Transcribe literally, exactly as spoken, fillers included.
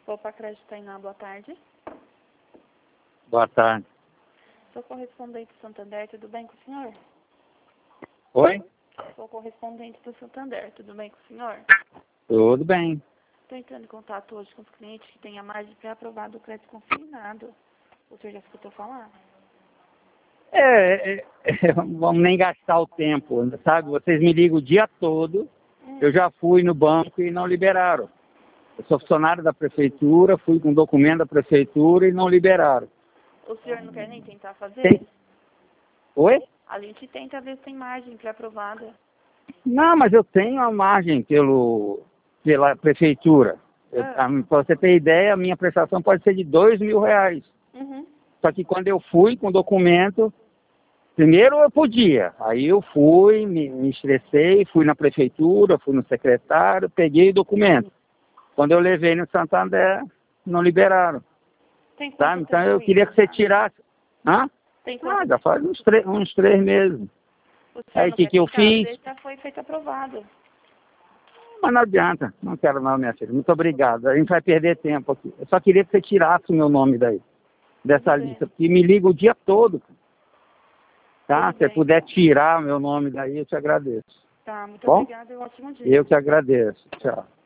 Opa, Crédito Tainá, boa tarde. Boa tarde. Sou correspondente do Santander, tudo bem com o senhor? Oi? Sou correspondente do Santander, tudo bem com o senhor? Tudo bem. Estou entrando em contato hoje com os clientes que têm a margem pré-aprovada do crédito consignado. O senhor já escutou falar? É, é, é, vamos nem gastar o tempo, sabe? Vocês me ligam o dia todo, Hum. eu já fui no banco e não liberaram. Eu sou funcionário da prefeitura, fui com documento da prefeitura e não liberaram. O senhor não quer nem tentar fazer? Tem... Oi? A gente tenta ver se tem margem pré-aprovada. Não, mas eu tenho a margem pelo, pela prefeitura. Ah. Para você ter ideia, a minha prestação pode ser de dois mil reais. Uhum. Só que quando eu fui com o documento, primeiro eu podia, aí eu fui, me, me estressei, fui na prefeitura, fui no secretário, peguei o documento. Quando eu levei no Santander, não liberaram. Tem quanto Tá? tempo Então eu isso, queria que você tá? tirasse. Hã? Tem quanto Ah, já tempo? faz uns, três- uns três meses. O senhor Aí o não que, quer que eu tentar fiz? ver se já foi feito aprovado. Mas não adianta, não quero não, minha filha. Muito obrigado. A gente vai perder tempo aqui. Eu só queria que você tirasse o meu nome daí, dessa Tudo bem. lista, porque me liga o dia todo. Tá? Tudo Se você bem. puder tirar o meu nome daí, eu te agradeço. Tá, muito Bom? obrigada e um ótimo dia. Eu que agradeço. Tchau.